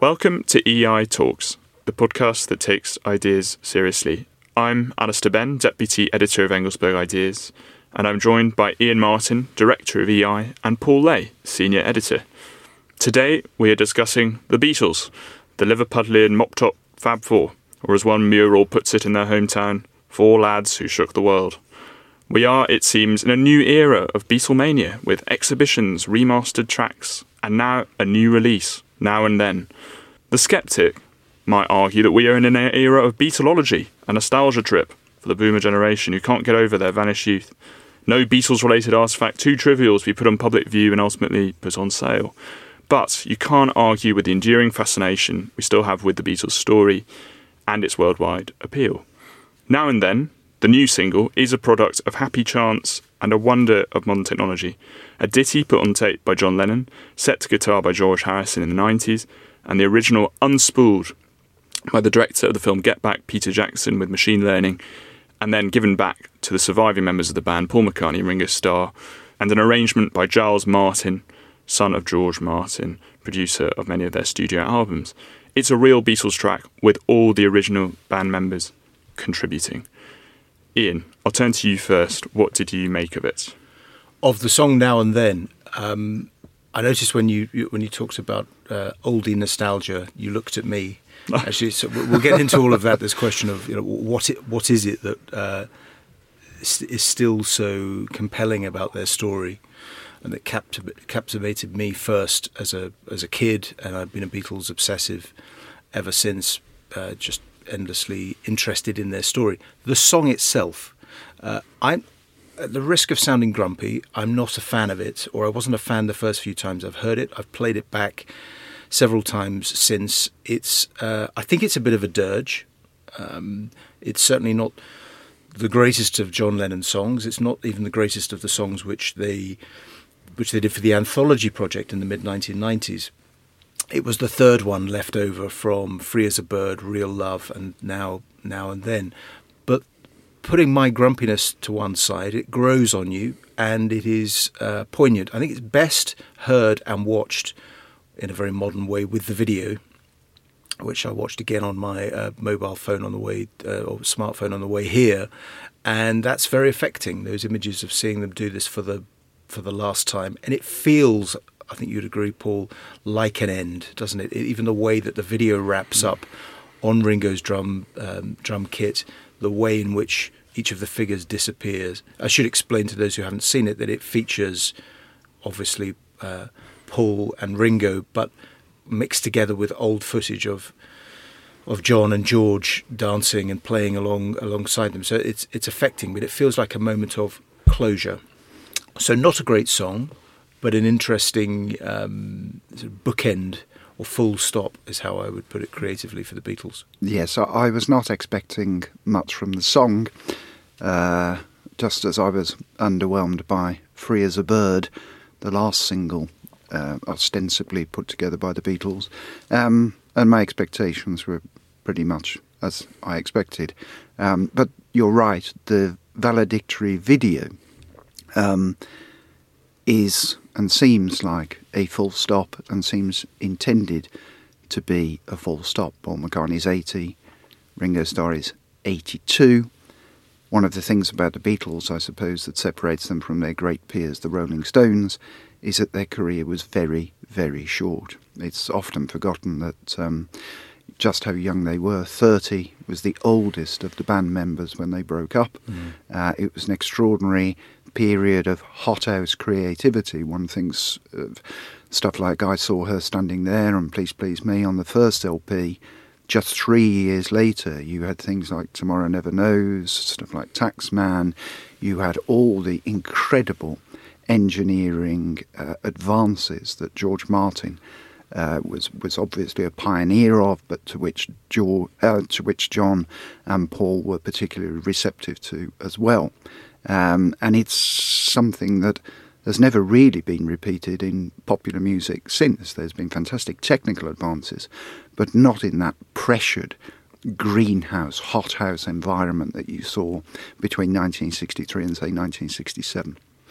Welcome to EI Talks, the podcast that takes ideas seriously. I'm Alistair Benn, Deputy Editor of Engelsberg Ideas, and I'm joined by Ian Martin, Director of EI, and Paul Lay, Senior Editor. Today we are discussing the Beatles, the Liverpudlian mop-top Fab Four, or as one mural puts it in their hometown, four lads who shook the world. We are, it seems, in a new era of Beatlemania, with exhibitions, remastered tracks, and now a new release, Now and Then. The sceptic might argue that we are in an era of Beatlology, a nostalgia trip for the boomer generation who can't get over their vanished youth. No Beatles-related artefact too trivial to be put on public view and ultimately put on sale. But you can't argue with the enduring fascination we still have with the Beatles story and its worldwide appeal. Now and Then, the new single, is a product of happy chance and a wonder of modern technology. A ditty put on tape by John Lennon, set to guitar by George Harrison in the 90s, and the original unspooled by the director of the film Get Back, Peter Jackson, with machine learning, and then given back to the surviving members of the band, Paul McCartney and Ringo Starr, and an arrangement by Giles Martin, son of George Martin, producer of many of their studio albums. It's a real Beatles track with all the original band members contributing. Ian, I'll turn to you first. What did you make of it? Of the song Now and Then, I noticed when you talked about oldie nostalgia, you looked at me. Actually, so we'll get into all of that. This question of what is it that is still so compelling about their story, and that captivated me first as a kid, and I've been a Beatles obsessive ever since. Just endlessly interested in their story. The song itself, I'm at the risk of sounding grumpy, I'm not a fan of it, or I wasn't a fan the first few times I've heard it. I've played it back several times since. I think it's a bit of a dirge. It's certainly not the greatest of John Lennon's songs. It's not even the greatest of the songs which they did for the Anthology project in the mid-1990s. It was the third one left over from Free as a Bird, Real Love, and Now and Then. But putting my grumpiness to one side, it grows on you, and it is poignant. I think it's best heard and watched in a very modern way with the video, which I watched again on my mobile phone on the way, or smartphone on the way here, and that's very affecting. Those images of seeing them do this for the last time, and it feels, I think you'd agree, Paul, like an end, doesn't it? Even the way that the video wraps up on Ringo's drum kit, the way in which each of the figures disappears. I should explain to those who haven't seen it that it features, obviously, Paul and Ringo, but mixed together with old footage of John and George dancing and playing alongside them. So it's affecting, but it feels like a moment of closure. So not a great song, but an interesting sort of bookend or full stop is how I would put it creatively for the Beatles. Yes, I was not expecting much from the song, just as I was underwhelmed by Free as a Bird, the last single ostensibly put together by the Beatles, and my expectations were pretty much as I expected. But you're right, the valedictory video is and seems like a full stop and seems intended to be a full stop. Paul McCartney's 80, Ringo Starr is 82. One of the things about the Beatles, I suppose, that separates them from their great peers, the Rolling Stones, is that their career was very, very short. It's often forgotten that just how young they were. 30 was the oldest of the band members when they broke up. It was an extraordinary period of hothouse creativity. One thinks of stuff like I Saw Her Standing There and Please Please Me on the first LP. Just 3 years later, you had things like Tomorrow Never Knows, stuff like Taxman. You had all the incredible engineering advances that George Martin was obviously a pioneer of, but to which John and Paul were particularly receptive to as well. And it's something that has never really been repeated in popular music since. There's been fantastic technical advances, but not in that pressured greenhouse, hothouse environment that you saw between 1963 and, say, 1967.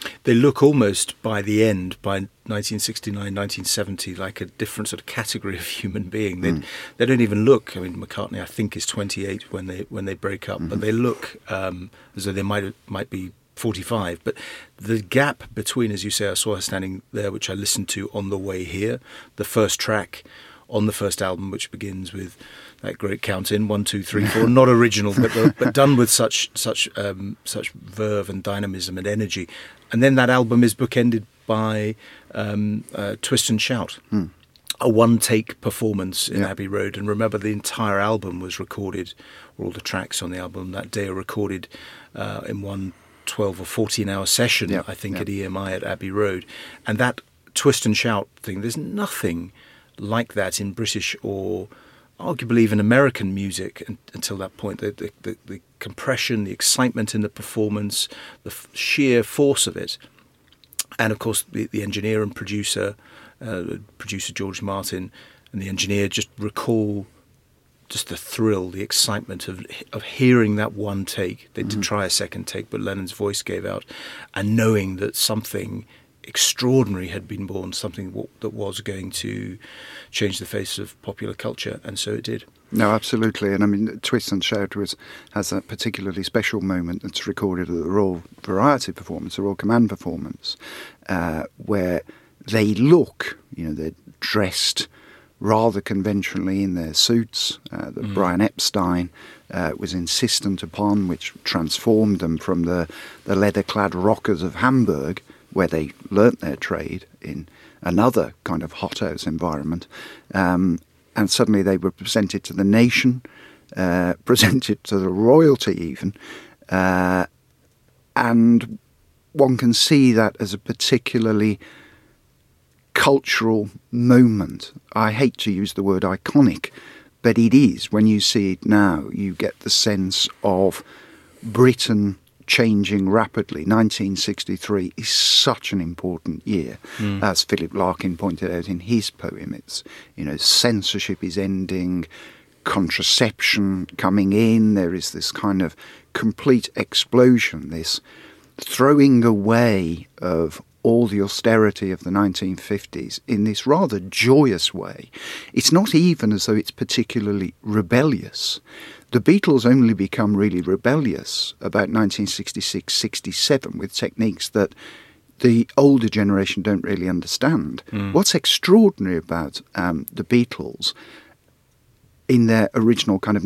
They look almost, by the end, by 1969, 1970, like a different sort of category of human being. They don't even look. I mean, McCartney, I think, is 28 when they break up, but they look as though they might be 45. But the gap between, as you say, I saw her standing there, which I listened to on the way here, the first track on the first album, which begins with that great count in 1, 2, 3, 4, not original, but done with such verve and dynamism and energy. And then that album is bookended by Twist and Shout, a one-take performance in Abbey Road. And remember, the entire album was recorded, or all the tracks on the album that day are recorded in one 12 or 14-hour session, I think, at EMI at Abbey Road. And that Twist and Shout thing, there's nothing like that in British or arguably even American music until that point. The compression, the excitement in the performance, the sheer force of it. And of course the engineer and producer George Martin and the engineer just recall just the thrill, the excitement of hearing that one take. They did try a second take, but Lennon's voice gave out, and knowing that something extraordinary had been born, something that was going to change the face of popular culture, and so it did. No, absolutely. And I mean, Twist and Shout has that particularly special moment that's recorded at the Royal Variety performance, the Royal Command performance, where they look, they're dressed rather conventionally in their suits that Brian Epstein was insistent upon, which transformed them from the leather-clad rockers of Hamburg, where they learnt their trade in another kind of hothouse environment. And suddenly they were presented to the nation, presented to the royalty even. And one can see that as a particularly cultural moment. I hate to use the word iconic, but it is. When you see it now, you get the sense of Britain changing rapidly. 1963 is such an important year. As Philip Larkin pointed out in his poem, it's, censorship is ending, contraception coming in, there is this kind of complete explosion, this throwing away of all the austerity of the 1950s in this rather joyous way. It's not even as though it's particularly rebellious. The Beatles only become really rebellious about 1966-67 with techniques that the older generation don't really understand. What's extraordinary about the Beatles in their original kind of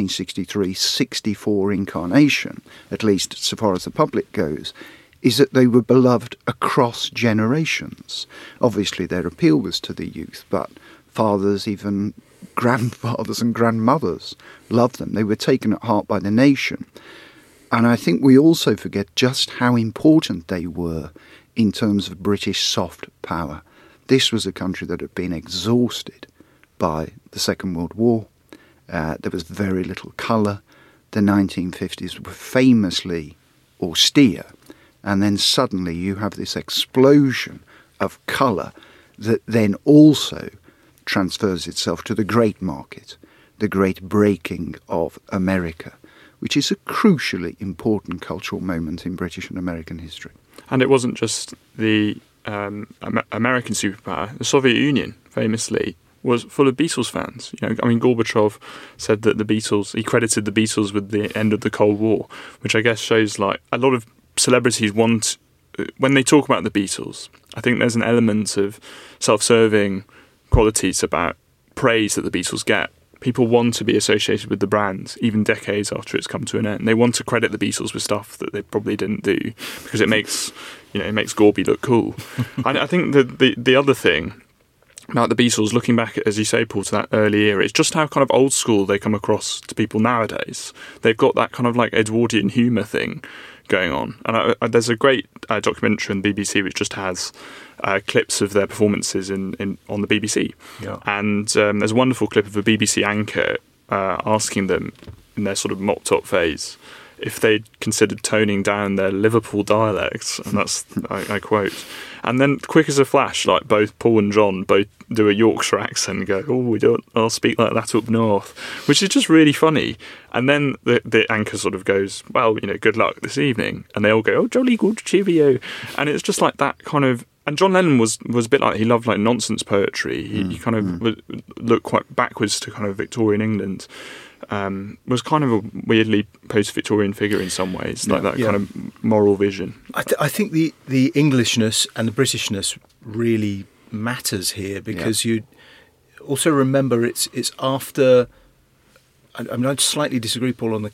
1963-64 incarnation, at least so far as the public goes, is that they were beloved across generations. Obviously their appeal was to the youth, but fathers, even grandfathers and grandmothers loved them. They were taken at heart by the nation. And I think we also forget just how important they were in terms of British soft power. This was a country that had been exhausted by the Second World War. There was very little colour. The 1950s were famously austere. And then suddenly you have this explosion of colour that then also transfers itself to the great market, the great breaking of America, which is a crucially important cultural moment in British and American history. And it wasn't just the American superpower. The Soviet Union, famously, was full of Beatles fans. Gorbachev said that he credited the Beatles with the end of the Cold War, which I guess shows like a lot of celebrities want, when they talk about the Beatles, I think there's an element of self-serving qualities about praise that the Beatles get. People want to be associated with the brand, even decades after it's come to an end. They want to credit the Beatles with stuff that they probably didn't do because it makes Gorby look cool. And I think the other thing about the Beatles, looking back, as you say, Paul, to that early era, it's just how kind of old school they come across to people nowadays. They've got that kind of like Edwardian humour thing going on. And there's a great documentary on the BBC which just has clips of their performances on the BBC. Yeah. And there's a wonderful clip of a BBC anchor asking them in their sort of mopped-up phase, if they'd considered toning down their Liverpool dialects, and that's I quote. And then, quick as a flash, like both Paul and John both do a Yorkshire accent and go, I'll speak like that up north, which is just really funny. And then the anchor sort of goes, well, good luck this evening. And they all go, oh, jolly good, cheerio. And it's just like that kind of... And John Lennon was a bit like, he loved like nonsense poetry. He kind of looked quite backwards to kind of Victorian England. Was kind of a weirdly post-Victorian figure in some ways, like that kind of moral vision. I think the Englishness and the Britishness really matters here, because you also remember it's after. I mean, I'd slightly disagree, Paul, on the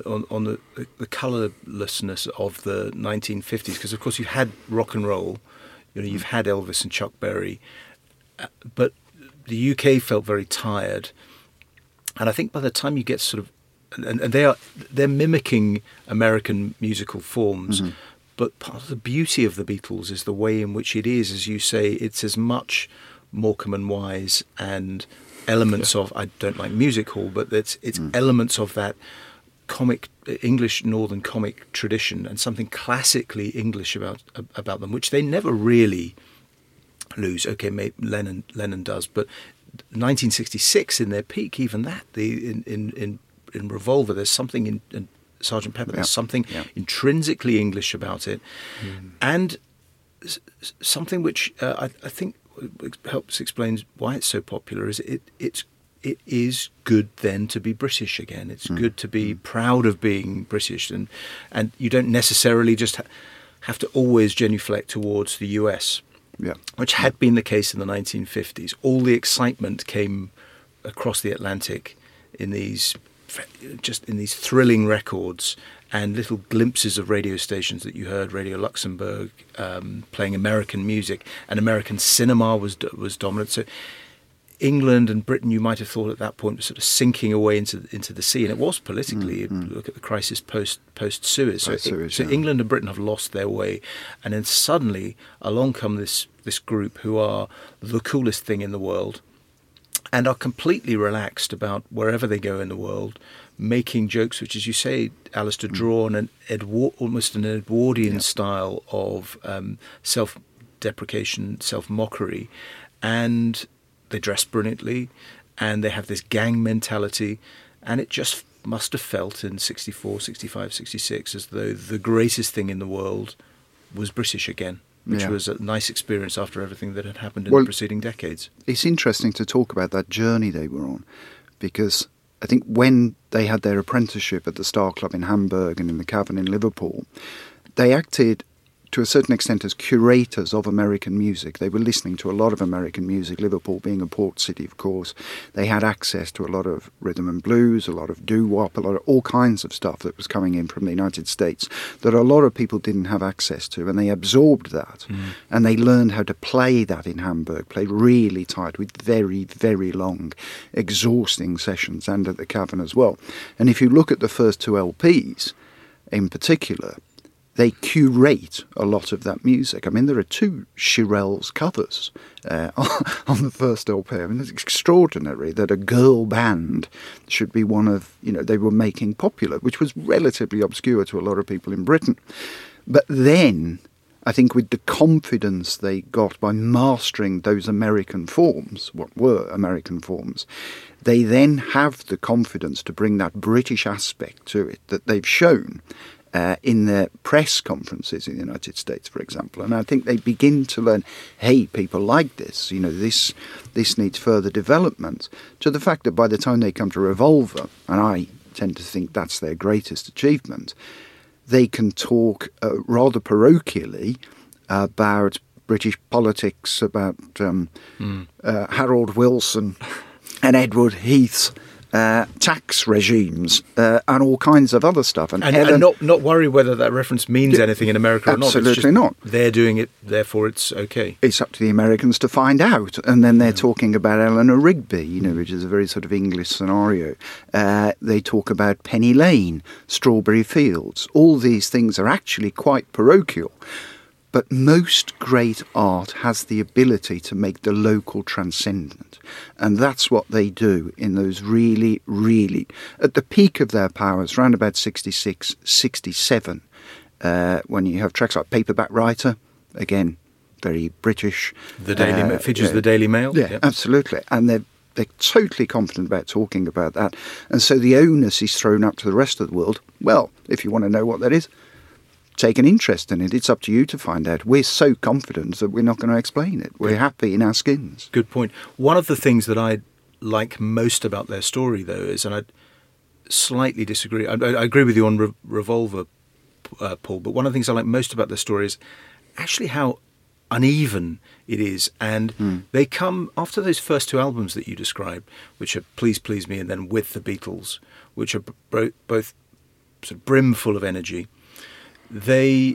colourlessness of the 1950s, because of course you had rock and roll, you've had Elvis and Chuck Berry, but the UK felt very tired. And I think by the time you get sort of, and they're mimicking American musical forms, but part of the beauty of the Beatles is the way in which it is, as you say, it's as much Morecambe and Wise and elements of, I don't like music hall, but it's elements of that English Northern comic tradition, and something classically English about them, which they never really lose. Okay, maybe Lennon does, but 1966 in their peak, even that in Revolver, there's something in Sgt. Pepper, there's something intrinsically English about it, and something which I think helps explain why it's so popular is it is good then to be British again. It's good to be proud of being British, and you don't necessarily just have to always genuflect towards the US. Which had been the case in the 1950s. All the excitement came across the Atlantic in these thrilling records and little glimpses of radio stations that you heard. Radio Luxembourg playing American music, and American cinema was dominant. So England and Britain, you might have thought at that point, was sort of sinking away into the sea, and it was politically. Look at the crisis post Suez. So England and Britain have lost their way, and then suddenly along come this group who are the coolest thing in the world, and are completely relaxed about wherever they go in the world, making jokes, which, as you say, Alistair, draw on almost an Edwardian style of self-deprecation, self-mockery, and they dress brilliantly, and they have this gang mentality, and it just must have felt in 64, 65, 66 as though the greatest thing in the world was British again, which was a nice experience after everything that had happened in the preceding decades. It's interesting to talk about that journey they were on, because I think when they had their apprenticeship at the Star Club in Hamburg and in the Cavern in Liverpool, they acted to a certain extent as curators of American music. They were listening to a lot of American music, Liverpool being a port city, of course. They had access to a lot of rhythm and blues, a lot of doo-wop, a lot of all kinds of stuff that was coming in from the United States that a lot of people didn't have access to, and they absorbed that. And they learned how to play that in Hamburg, play really tight with very, very long, exhausting sessions, and at the Cavern as well. And if you look at the first two LPs in particular, they curate a lot of that music. I mean, there are two Shirelles covers on the first LP. I mean, it's extraordinary that a girl band should be one of, they were making popular, which was relatively obscure to a lot of people in Britain. But then, I think with the confidence they got by mastering those American forms, what were American forms, they then have the confidence to bring that British aspect to it that they've shown in their press conferences in the United States, for example. And I think they begin to learn, hey, people like this, this needs further development, to the fact that by the time they come to Revolver, and I tend to think that's their greatest achievement, they can talk rather parochially about British politics, about Harold Wilson and Edward Heath's tax regimes and all kinds of other stuff. And not worry whether that reference means anything in America or not. Absolutely not. They're doing it, therefore it's okay. It's up to the Americans to find out. And then they're talking about Eleanor Rigby, which is a very sort of English scenario. They talk about Penny Lane, Strawberry Fields. All these things are actually quite parochial. But most great art has the ability to make the local transcendent. And that's what they do in those really, really, at the peak of their powers, around about 66, 67, when you have tracks like Paperback Writer, again, very British. The Daily features the Daily Mail. Yeah, yep. Absolutely. And they're totally confident about talking about that. And so the onus is thrown up to the rest of the world. Well, if you want to know what that is, take an interest in it. It's up to you to find out. We're so confident that we're not going to explain it. We're happy in our skins. Good point. One of the things that I like most about their story, though, is, and I slightly disagree, I agree with you on Revolver, Paul, but one of the things I like most about their story is actually how uneven it is. And they come after those first two albums that you described, which are Please Please Me and then With the Beatles, which are both sort of brimful of energy. They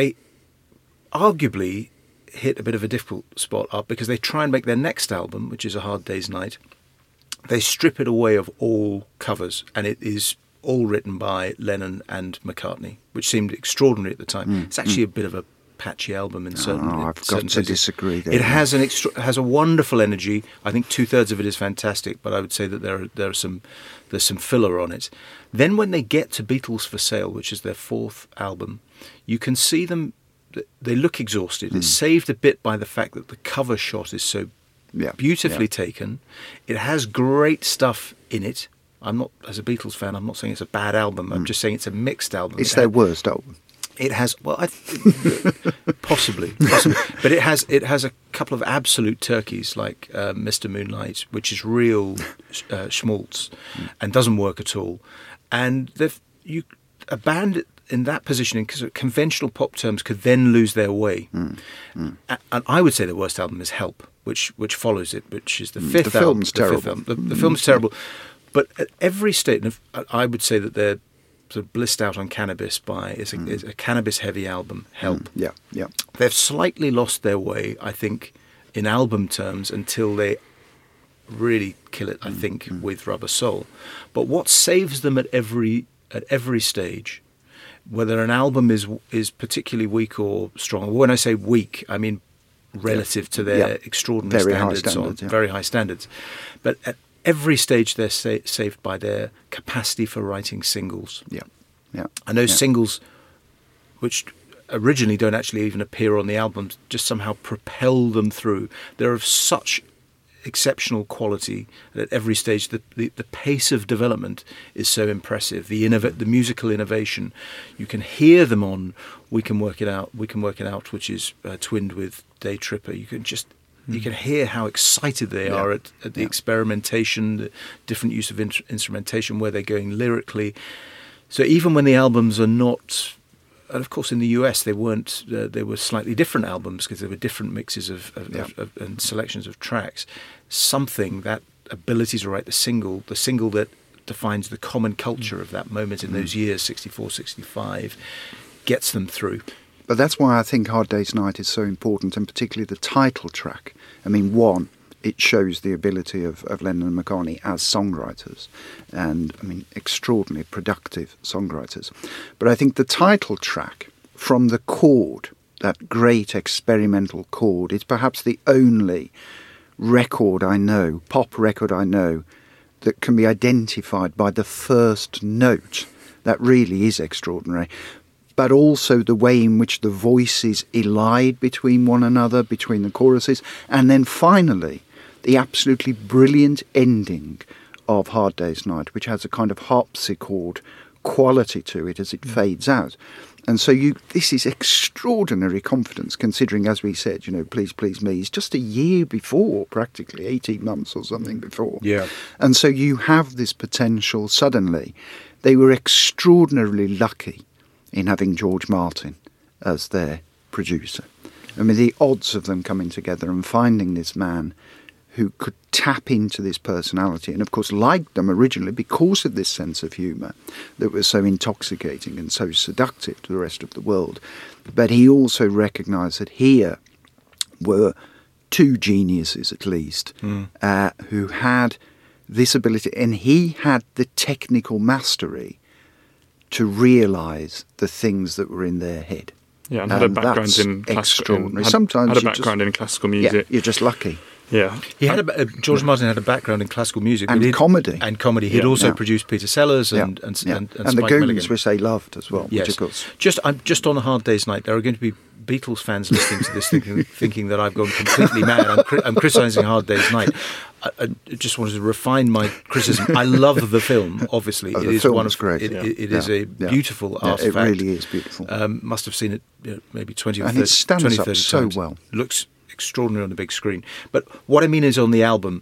arguably hit a bit of a difficult spot up because they try and make their next album, which is A Hard Day's Night, they strip it away of all covers, and it is all written by Lennon and McCartney, which seemed extraordinary at the time. It's actually a bit of a patchy album in certain I've got certain to places. disagree there. It has has a wonderful energy. I think 2/3 of it is fantastic, but I would say that there's some filler on it. Then when they get to Beatles for Sale, which is their fourth album, you can see them. They look exhausted. It's saved a bit by the fact that the cover shot is so beautifully taken. It has great stuff in it. I'm not, as a Beatles fan, I'm not saying it's a bad album. I'm just saying it's a mixed album. It's their worst album. It has, well, possibly, but it has a couple of absolute turkeys like Mr. Moonlight, which is real schmaltz and doesn't work at all. And a band in that positioning, because conventional pop terms could then lose their way. And I would say the worst album is Help, which follows it, which is the fifth album. Film's terrible. The film's terrible. But at every state, I would say that they're sort of blissed out on Cannabis it's a cannabis-heavy album, Help. Yeah. They've slightly lost their way, I think, in album terms until they really kill it, I think, with Rubber Soul. But what saves them at every stage, whether an album is particularly weak or strong, when I say weak, I mean relative to their extraordinary very high standards. But at every stage they're saved by their capacity for writing singles. And those singles, which originally don't actually even appear on the albums, just somehow propel them through. They're of such exceptional quality that at every stage the pace of development is so impressive. The musical innovation, you can hear them on We Can Work It Out, which is twinned with Day Tripper. You can hear how excited they are at the experimentation, the different use of instrumentation, where they're going lyrically. So even when the albums are not, and of course in the US they weren't, they were slightly different albums because there were different mixes of and selections of tracks. Something, that ability to write the single that defines the common culture of that moment in those years, 64, 65, gets them through. But that's why I think Hard Day's Night is so important, and particularly the title track. I mean, one, it shows the ability of Lennon and McCartney as songwriters, and, I mean, extraordinarily productive songwriters. But I think the title track, from the chord, that great experimental chord, it's perhaps the only pop record I know, that can be identified by the first note. That really is extraordinary. But also the way in which the voices elide between one another, between the choruses. And then finally, the absolutely brilliant ending of Hard Day's Night, which has a kind of harpsichord quality to it as it fades out. And so this is extraordinary confidence, considering, as we said, Please Please Me is just a year before, practically 18 months or something before. Yeah. And so you have this potential suddenly. They were extraordinarily lucky in having George Martin as their producer. I mean, the odds of them coming together and finding this man who could tap into this personality, and of course liked them originally because of this sense of humour that was so intoxicating and so seductive to the rest of the world. But he also recognised that here were two geniuses, at least, who had this ability, and he had the technical mastery to realise the things that were in their head. Yeah, and had a background that's in extraordinary. Had Sometimes a you background in classical Yeah, music. you're just lucky. Yeah, He had George Martin had a background in classical music And comedy. And comedy. He'd Yeah. also Yeah. produced Peter Sellers and And Spike the Goons, Milligan. which they loved as well, Yes. which of course. I'm just on a Hard Day's Night. There are going to be Beatles fans listening to this thinking that I've gone completely mad. I'm criticising Hard Day's Night. I just wanted to refine my criticism. I love the film, obviously. Oh, it the is film one is of great. It is a beautiful Yeah, artifact. it really is beautiful. Must have seen it maybe 20 or And 30, it stands 20, up 30 so times. well. Looks extraordinary on the big screen. But what I mean is on the album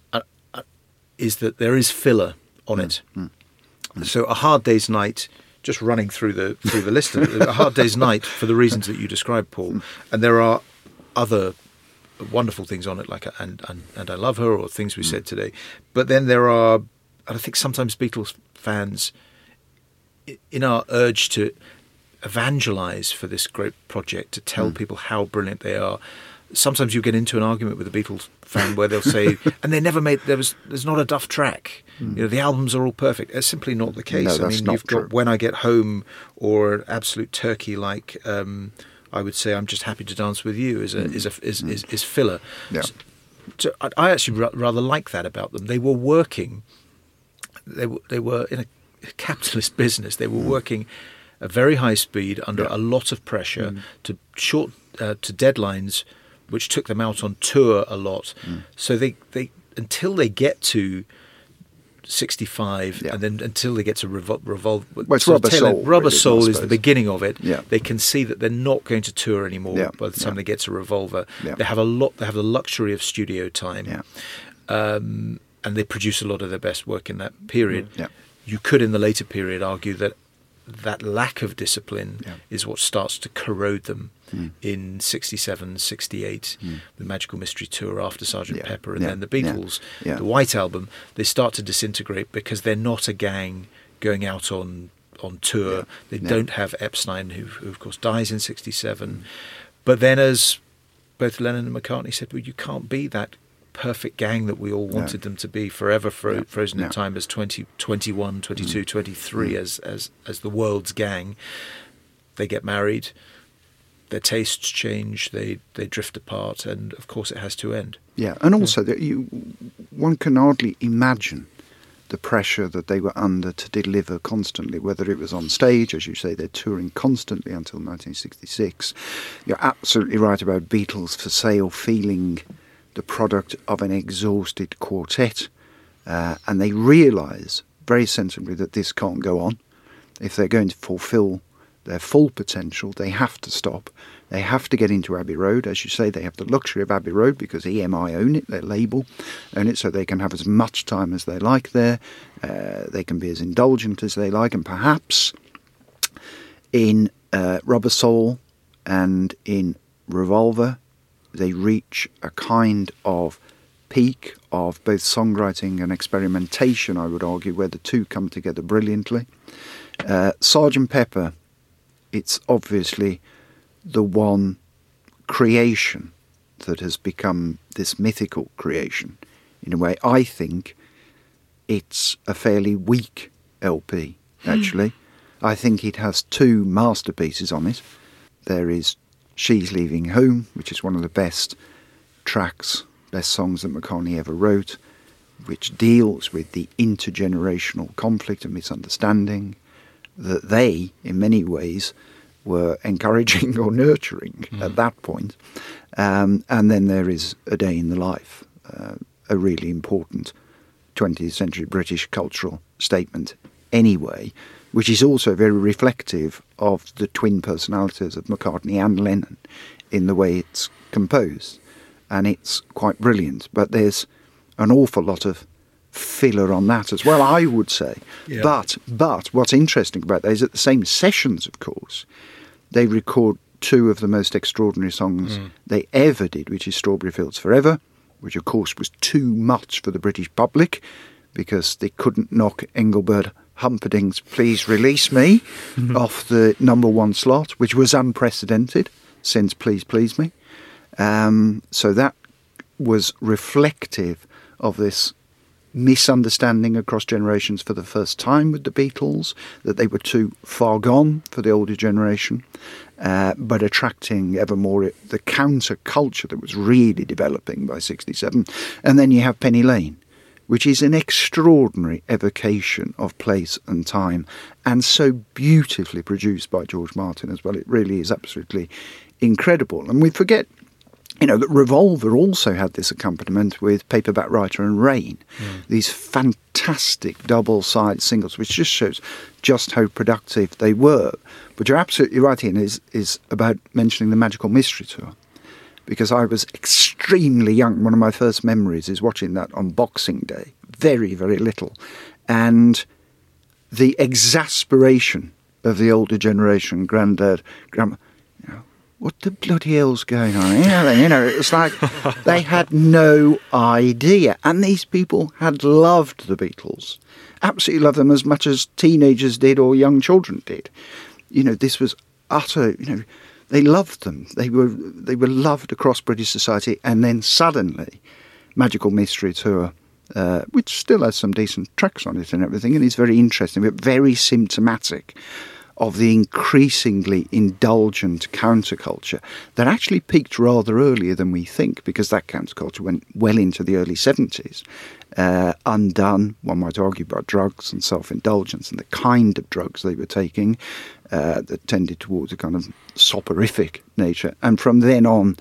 is that there is filler on it. So A Hard Day's Night, just running through the list, A Hard Day's Night for the reasons that you described, Paul, and there are other wonderful things on it, like and I Love Her, or Things We Said Today. But then there are, and I think sometimes Beatles fans, in our urge to evangelize for this great project, to tell people how brilliant they are, sometimes you get into an argument with a Beatles fan where they'll say, and they never made, there's not a duff track. The albums are all perfect. It's simply not the case. No, I that's mean, not you've got true. When I Get Home, or an absolute turkey like I would say I'm Just Happy to Dance with You is filler. Yeah. So I actually rather like that about them. They were working. They were in a capitalist business. They were working at very high speed under a lot of pressure to deadlines, which took them out on tour a lot. So they until they get to 65, and then until they get to Revolve. Well, it's Rubber Soul. Rubber really, Soul I is the suppose. beginning of it. Yeah. They can see that they're not going to tour anymore Yeah. by the time they get to Revolver. Yeah. They have a lot. They have the luxury of studio time. Yeah. And they produce a lot of their best work in that period. Yeah. You could, in the later period, argue that lack of discipline is what starts to corrode them in 67, 68, the Magical Mystery Tour after Sgt. Pepper, and then the Beatles, the White Album. They start to disintegrate because they're not a gang going out on tour. They don't have Epstein, who of course dies in 67. But then, as both Lennon and McCartney said, well, you can't be that perfect gang that we all wanted them to be, forever frozen in time as 20, 21, 22, 23 as the world's gang. They get married, their tastes change, they drift apart, and of course it has to end. Yeah, and also one can hardly imagine the pressure that they were under to deliver constantly, whether it was on stage, as you say, they're touring constantly until 1966. You're absolutely right about Beatles for Sale feeling the product of an exhausted quartet, and they realise very sensibly that this can't go on. If they're going to fulfil their full potential, they have to stop. They have to get into Abbey Road. As you say, they have the luxury of Abbey Road because EMI own it, their label own it, so they can have as much time as they like there. They can be as indulgent as they like, and perhaps in Rubber Soul and in Revolver, they reach a kind of peak of both songwriting and experimentation, I would argue, where the two come together brilliantly. Sgt. Pepper, it's obviously the one creation that has become this mythical creation. In a way, I think it's a fairly weak LP, actually. I think it has two masterpieces on it. There is She's Leaving Home, which is one of the best tracks, best songs that McCartney ever wrote, which deals with the intergenerational conflict and misunderstanding that they, in many ways, were encouraging or nurturing at that point. And then there is A Day in the Life, a really important 20th century British cultural statement anyway, which is also very reflective of the twin personalities of McCartney and Lennon in the way it's composed. And it's quite brilliant. But there's an awful lot of filler on that as well, I would say. Yeah. But what's interesting about that is at the same sessions, of course, they record two of the most extraordinary songs they ever did, which is Strawberry Fields Forever, which of course was too much for the British public because they couldn't knock Engelbert Humperdinck's Please Release Me off the number one slot, which was unprecedented since Please Please Me. So that was reflective of this misunderstanding across generations for the first time with the Beatles, that they were too far gone for the older generation, but attracting ever more the counterculture that was really developing by 67. And then you have Penny Lane, which is an extraordinary evocation of place and time, and so beautifully produced by George Martin as well. It really is absolutely incredible. And we forget, that Revolver also had this accompaniment with Paperback Writer and Rain, these fantastic double-side singles, which just shows just how productive they were. But you're absolutely right, Ian, is about mentioning the Magical Mystery Tour, because I was extremely young. One of my first memories is watching that on Boxing Day, very, very little. And the exasperation of the older generation, granddad, grandma, what the bloody hell's going on? It was like they had no idea. And these people had loved the Beatles, absolutely loved them as much as teenagers did or young children did. This was utter, they loved them. They were loved across British society. And then suddenly, Magical Mystery Tour, which still has some decent tracks on it and everything, and it's very interesting, but very symptomatic of the increasingly indulgent counterculture that actually peaked rather earlier than we think, because that counterculture went well into the early 70s, undone, one might argue, by drugs and self-indulgence and the kind of drugs they were taking that tended towards a kind of soporific nature. And from then on,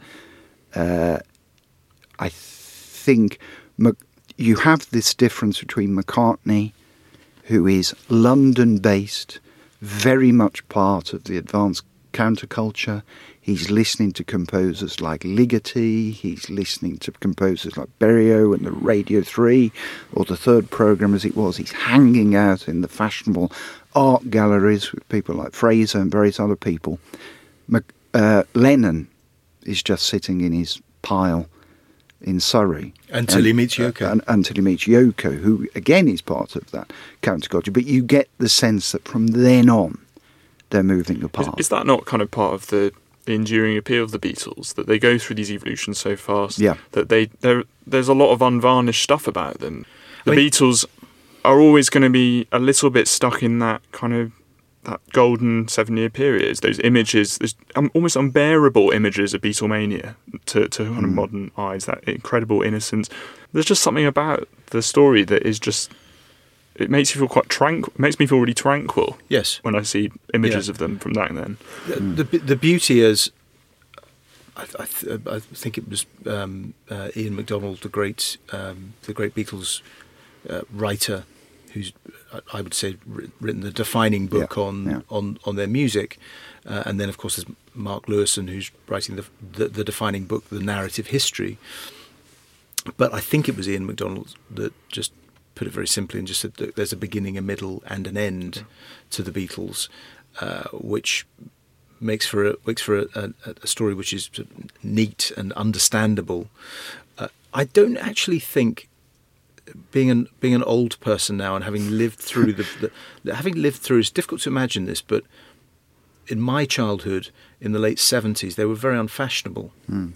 I think you have this difference between McCartney, who is London-based, very much part of the advanced counterculture. He's listening to composers like Ligeti, he's listening to composers like Berio and the Radio 3, or the Third Programme as it was. He's hanging out in the fashionable art galleries with people like Fraser and various other people. Lennon is just sitting in his pile in Surrey. Until he meets Yoko. Until he meets Yoko, who again is part of that counterculture. But you get the sense that from then on, they're moving apart. Is that not kind of part of the enduring appeal of the Beatles, that they go through these evolutions so fast, that there's a lot of unvarnished stuff about them? The Beatles are always going to be a little bit stuck in that kind of that golden 7-year period. Those images, there's almost unbearable images of Beatlemania to kind of modern eyes, that incredible innocence. There's just something about the story that is just, it makes you feel quite tranquil. It makes me feel really tranquil. Yes, when I see images of them from back then. The beauty is, I think it was Ian MacDonald, the great Beatles writer, who's, I would say, written the defining book on their music, and then of course there's Mark Lewison, who's writing the defining book, the narrative history. But I think it was Ian MacDonald that just put it very simply and just said that there's a beginning, a middle, and an end to the Beatles, which makes for a story which is neat and understandable. I don't actually think, being an old person now and having lived through it's difficult to imagine this, but in my childhood in the late 70s they were very unfashionable.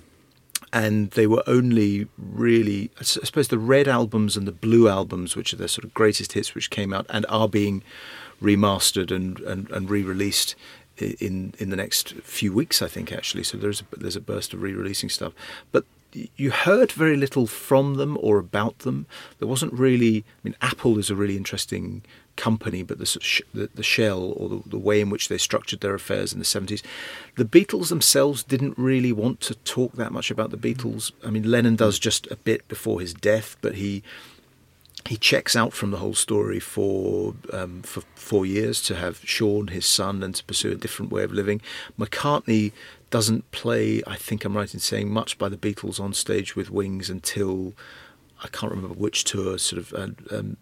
And they were only really, I suppose, the red albums and the blue albums, which are their sort of greatest hits, which came out and are being remastered and re-released in the next few weeks, I think, actually. So there's a burst of re-releasing stuff. But you heard very little from them or about them. There wasn't really, I mean, Apple is a really interesting company, but the shell or the way in which they structured their affairs in the 70s. The Beatles themselves didn't really want to talk that much about the Beatles. I mean, Lennon does just a bit before his death, but he checks out from the whole story for 4 years to have Sean, his son, and to pursue a different way of living. McCartney doesn't play, I think I'm right in saying, much by the Beatles on stage with Wings until, I can't remember which tour, sort of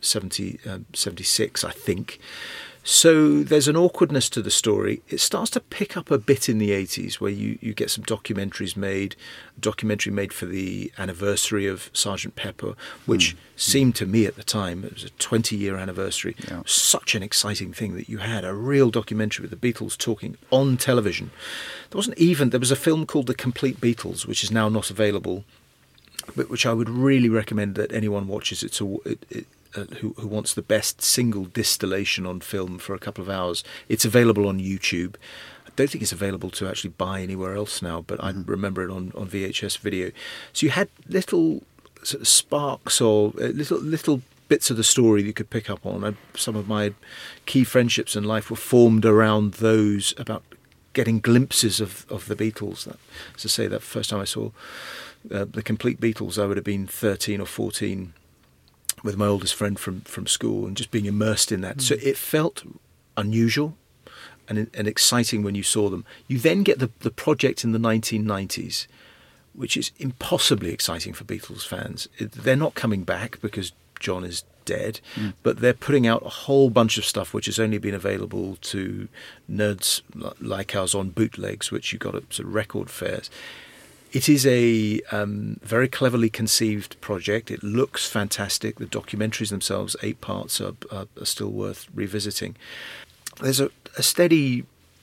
76, I think. So there's an awkwardness to the story. It starts to pick up a bit in the 80s, where you get some documentaries made. A documentary made for the anniversary of Sgt. Pepper, which seemed to me at the time, it was a 20-year anniversary. Yeah. Such an exciting thing that you had a real documentary with the Beatles talking on television. There was a film called The Complete Beatles, which is now not available. but which I would really recommend that anyone watches. Who wants the best single distillation on film for a couple of hours. It's available on YouTube. I don't think it's available to actually buy anywhere else now, but I remember it on VHS video. So you had little sort of sparks or little bits of the story that you could pick up on. Some of my key friendships in life were formed around those, about getting glimpses of the Beatles. As I say, that first time I saw the complete Beatles, I would have been 13 or 14 with my oldest friend from school, and just being immersed in that. So it felt unusual and exciting when you saw them. You then get the project in the 1990s, which is impossibly exciting for Beatles fans. They're not coming back because John is dead, but they're putting out a whole bunch of stuff which has only been available to nerds like us on bootlegs, which you got at sort of record fairs. It is a very cleverly conceived project. It looks fantastic. The documentaries themselves, 8 parts, are still worth revisiting. There's a steady,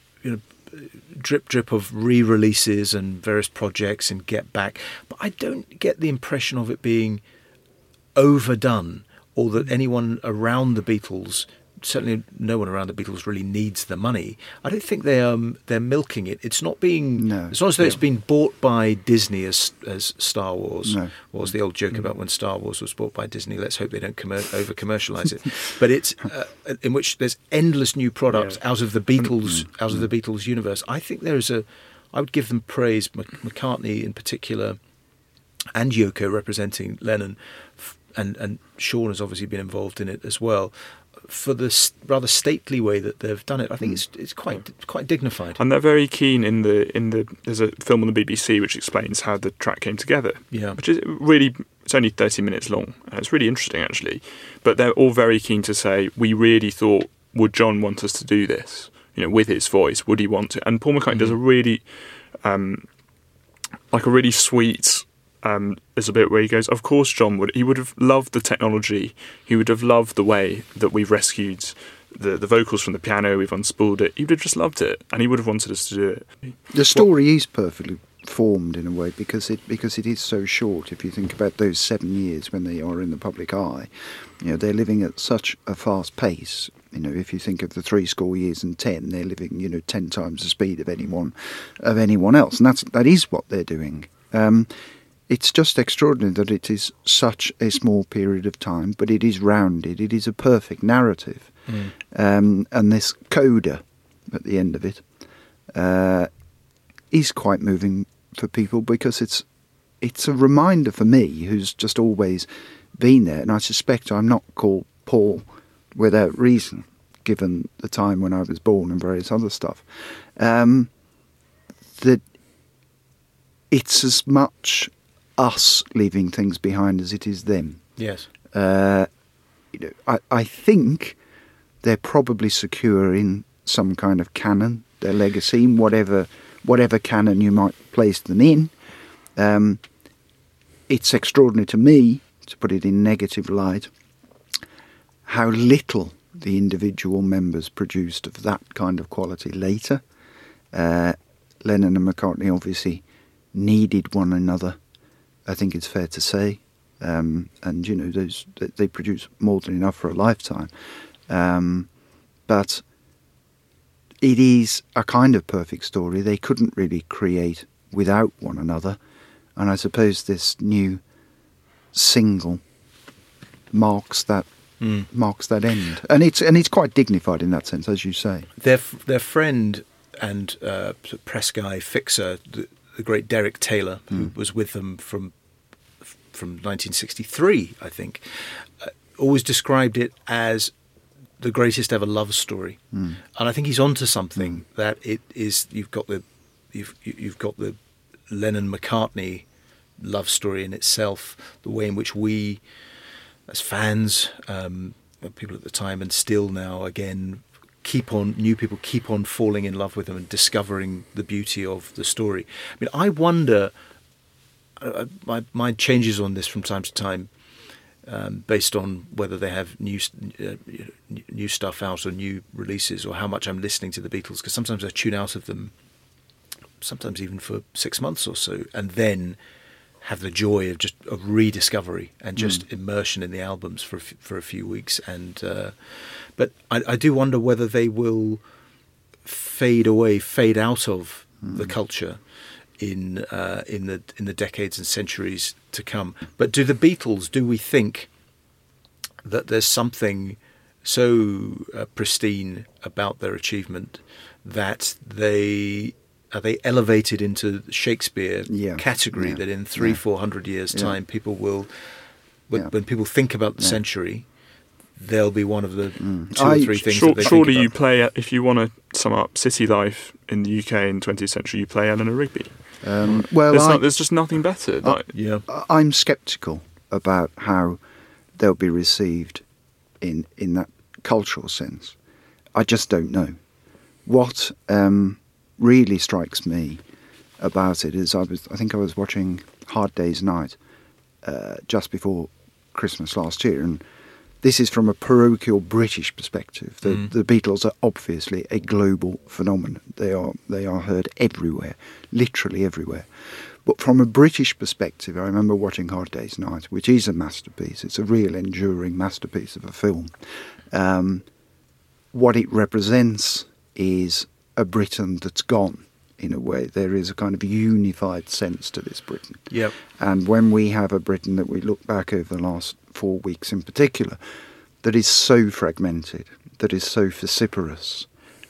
drip of re-releases and various projects and Get Back, but I don't get the impression of it being overdone, or that anyone around the Beatles, certainly no one around the Beatles, really needs the money. I don't think they're milking it. It's not being. No. It's not as though it's been bought by Disney as Star Wars. No. Was the old joke about when Star Wars was bought by Disney? Let's hope they don't over commercialize it. But it's in which there's endless new products out of the Beatles universe. I think there is I would give them praise. McCartney in particular, and Yoko representing Lennon, and Sean has obviously been involved in it as well, for the rather stately way that they've done it. I think it's quite dignified. And they're very keen in the there's a film on the BBC which explains how the track came together. Yeah. Which is really, it's only 30 minutes long, and it's really interesting actually. But they're all very keen to say, we really thought, would John want us to do this? With his voice, would he want to? And Paul McCartney does a really like a really sweet there's a bit where he goes, of course John would. He would have loved the technology. He would have loved the way that we've rescued the vocals from the piano, we've unspooled it. He would have just loved it, and he would have wanted us to do it. The story is perfectly formed in a way because it is so short. If you think about those 7 years when they are in the public eye, they're living at such a fast pace. If you think of the 70 years and 10, they're living 10 times the speed of anyone else, and that is what they're doing. It's just extraordinary that it is such a small period of time, but it is rounded. It is a perfect narrative. And this coda at the end of it is quite moving for people, because it's a reminder for me, who's just always been there, and I suspect I'm not called Paul without reason, given the time when I was born and various other stuff, that it's as much us leaving things behind as it is them. Yes. I think they're probably secure in some kind of canon, their legacy, whatever canon you might place them in. It's extraordinary to me, to put it in negative light, how little the individual members produced of that kind of quality later. Lennon and McCartney obviously needed one another, I think it's fair to say, and they produce more than enough for a lifetime. But it is a kind of perfect story. They couldn't really create without one another, and I suppose this new single marks that end, and it's quite dignified in that sense, as you say. Their friend and press guy fixer, the great Derek Taylor, who was with them from 1963, I think, always described it as the greatest ever love story, and I think he's onto something. That it is. You've got the Lennon McCartney love story in itself. The way in which we, as fans, people at the time and still now again, new people keep on falling in love with them and discovering the beauty of the story. I mean, I wonder. My mind changes on this from time to time, based on whether they have new stuff out or new releases, or how much I'm listening to the Beatles. Because sometimes I tune out of them, sometimes even for 6 months or so, and then have the joy of rediscovery and just immersion in the albums for a few weeks. And but I do wonder whether they will fade out of the culture in the decades and centuries to come. But do we think that there's something so pristine about their achievement that they elevated into Shakespeare category that in 300-400 years time people will when people think about the century, they'll be one of the two or three things that they surely think you about. play, if you want to sum up city life in the UK in the 20th century, you play Eleanor Rigby. There's just nothing better. I'm sceptical about how they'll be received in that cultural sense. I just don't know. What really strikes me about it is I think I was watching Hard Day's Night just before Christmas last year, and this is from a parochial British perspective. The Beatles are obviously a global phenomenon. They are heard everywhere, literally everywhere. But from a British perspective, I remember watching Hard Day's Night, which is a masterpiece. It's a real enduring masterpiece of a film. What it represents is a Britain that's gone, in a way. There is a kind of unified sense to this Britain. Yep. And when we have a Britain that we look back over the last 4 weeks in particular, that is so fragmented, that is so vociferous,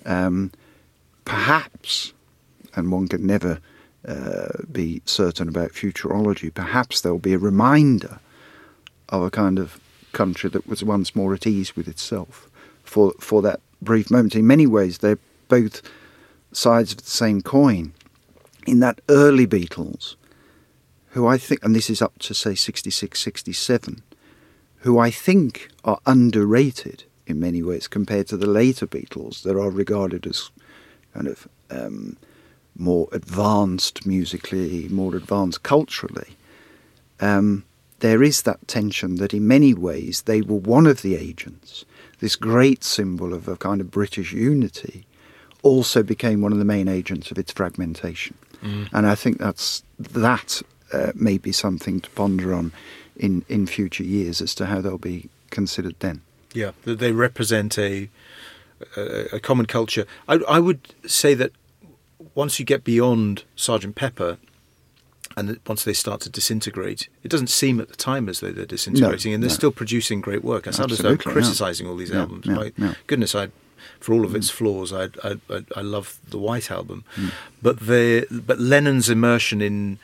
perhaps, and one can never be certain about futurology, perhaps there'll be a reminder of a kind of country that was once more at ease with itself for that brief moment. In many ways, they're both sides of the same coin. In that early Beatles, who I think, and this is up to say 66, 67, who I think are underrated in many ways compared to the later Beatles that are regarded as kind of more advanced musically, more advanced culturally. There is that tension that in many ways they were one of the agents. This great symbol of a kind of British unity also became one of the main agents of its fragmentation. And I think that may be something to ponder on in future years as to how they'll be considered then. Yeah, they represent a common culture. I would say that once you get beyond Sgt. Pepper, and once they start to disintegrate, it doesn't seem at the time as though they're disintegrating, and they're still producing great work. I sound as though I'm criticising all these albums. My goodness, for all of its flaws, I love the White Album, but Lennon's immersion in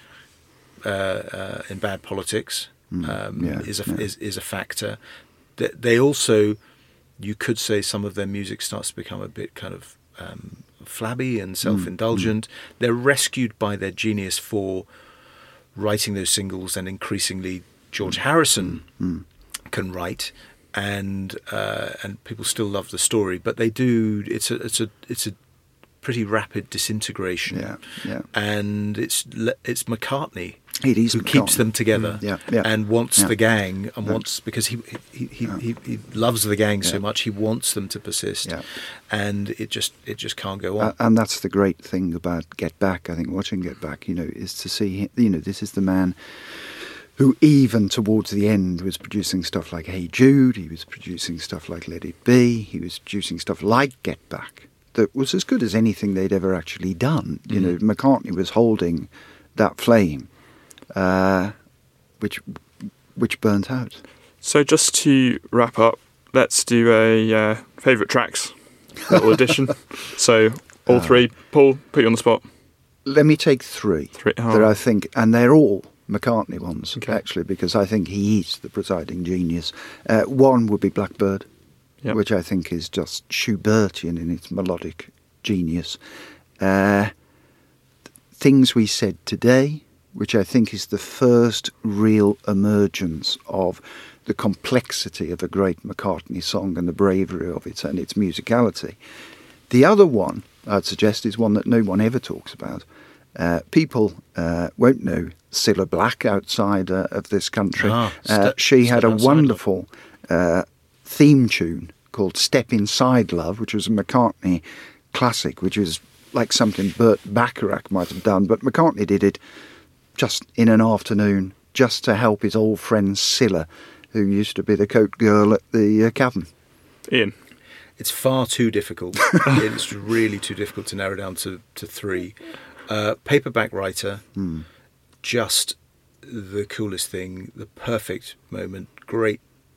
bad politics is a factor. They also, you could say, some of their music starts to become a bit kind of flabby and self-indulgent. They're rescued by their genius for writing those singles, and increasingly George Harrison can write, and people still love the story, but they do. It's a pretty rapid disintegration. And it's McCartney who keeps them together and wants the gang, and wants, because he loves the gang so much, he wants them to persist, and it just can't go on. And that's the great thing about Get Back. I think watching Get Back, is to see, this is the man who even towards the end was producing stuff like Hey Jude, he was producing stuff like Let It Be, he was producing stuff like Get Back that was as good as anything they'd ever actually done. McCartney was holding that flame, which burnt out. So just to wrap up, let's do a favourite tracks little edition. So all three. Paul, put you on the spot. Let me take three. That I think, and they're all McCartney ones, actually, because I think he is the presiding genius. One would be Blackbird, which I think is just Schubertian in its melodic genius. Things We Said Today, which I think is the first real emergence of the complexity of a great McCartney song and the bravery of it and its musicality. The other one, I'd suggest, is one that no one ever talks about. People won't know Cilla Black outside of this country. She had a wonderful theme tune called Step Inside Love, which was a McCartney classic, which was like something Burt Bacharach might have done, but McCartney did it just in an afternoon, just to help his old friend Scylla, who used to be the coat girl at the Cavern. Ian? It's far too difficult. It's really too difficult to narrow down to three. Paperback Writer, just the coolest thing, the perfect moment, great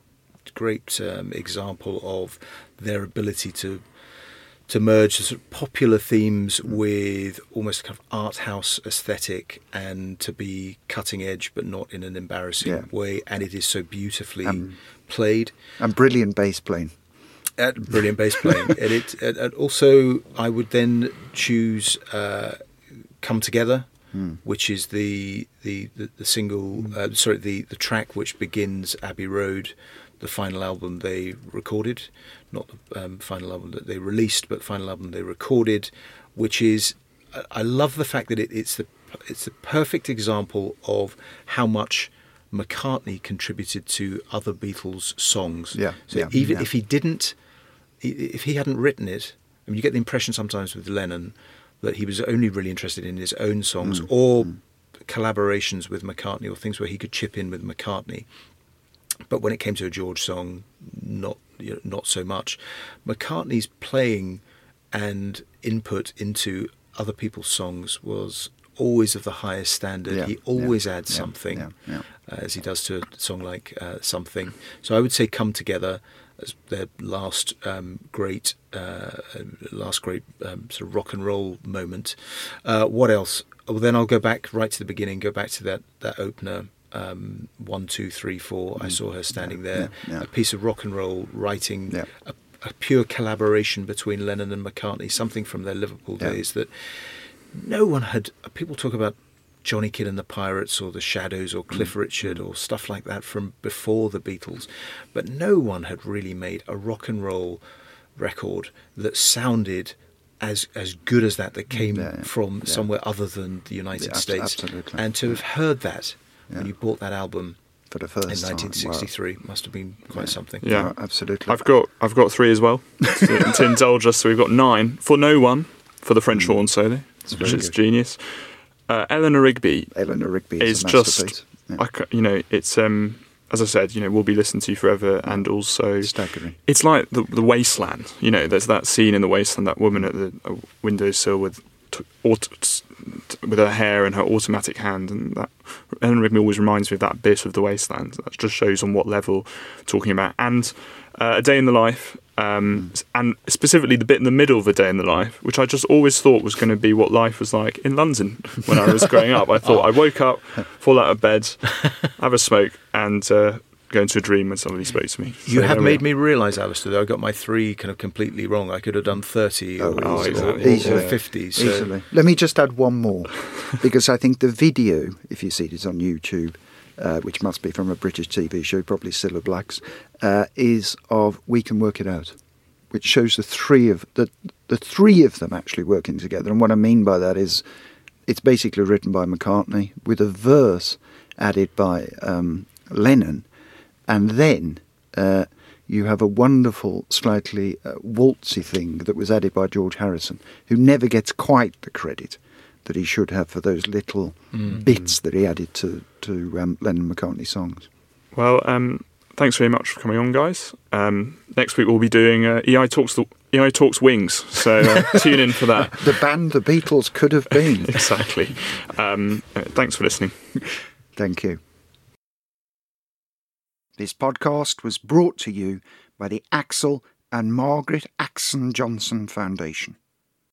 example of their ability to merge the sort of popular themes with almost kind of art house aesthetic, and to be cutting edge but not in an embarrassing way, and it is so beautifully played. And brilliant bass playing. Brilliant bass playing. And also, I would then choose Come Together, which is the single, the track which begins Abbey Road, the final album they recorded, not the final album that they released, but the final album they recorded, which is, I love the fact that it's the perfect example of how much McCartney contributed to other Beatles songs. If he hadn't written it, I mean, you get the impression sometimes with Lennon that he was only really interested in his own songs or collaborations with McCartney, or things where he could chip in with McCartney. But when it came to a George song, not so much. McCartney's playing and input into other people's songs was always of the highest standard. He always adds something, as he does to a song like Something. So I would say Come Together as their last great sort of rock and roll moment. What else? Well, then I'll go back right to the beginning. Go back to that opener. 1, 2, 3, 4. I saw her standing there. A piece of rock and roll writing. A pure collaboration between Lennon and McCartney. Something from their Liverpool days that no one had. People talk about Johnny Kidd and the Pirates, or the Shadows, or Cliff Richard, or stuff like that from before the Beatles, but no one had really made a rock and roll record that sounded as good as that came from somewhere other than the United States. Absolutely. And to have heard that when you bought that album for the first in 1963 must have been quite something. Yeah, absolutely. I've got 3 as well to indulge us, so we've got 9 for No One for the French horn solo, which is genius. Eleanor Rigby is a just, it's as I said, we'll be listening to you forever, and also staggering. It's like the Wasteland. There's that scene in the Wasteland, that woman at the windowsill with her hair and her automatic hand, and that Eleanor Rigby always reminds me of that bit of the Wasteland. That just shows on what level we're talking about. And A Day in the Life. And specifically the bit in the middle of A Day in the Life, which I just always thought was going to be what life was like in London when I was growing up. I thought I'd woke up, fall out of bed, have a smoke, and go into a dream when somebody spoke to me. You have made me realise, Alistair, that I got my 3 kind of completely wrong. I could have done 30 or 50. So. Easily. Let me just add one more, because I think the video, if you see it on YouTube, which must be from a British TV show, probably Cilla Black's, is of We Can Work It Out, which shows the three of them actually working together. And what I mean by that is it's basically written by McCartney with a verse added by Lennon, and then you have a wonderful, slightly waltzy thing that was added by George Harrison, who never gets quite the credit that he should have for those little bits that he added to Lennon McCartney songs. Well, thanks very much for coming on, guys. Next week we'll be doing EI Talks Wings, so tune in for that. The band the Beatles could have been. Exactly. Thanks for listening. Thank you. This podcast was brought to you by the Axel and Margaret Axon Johnson Foundation.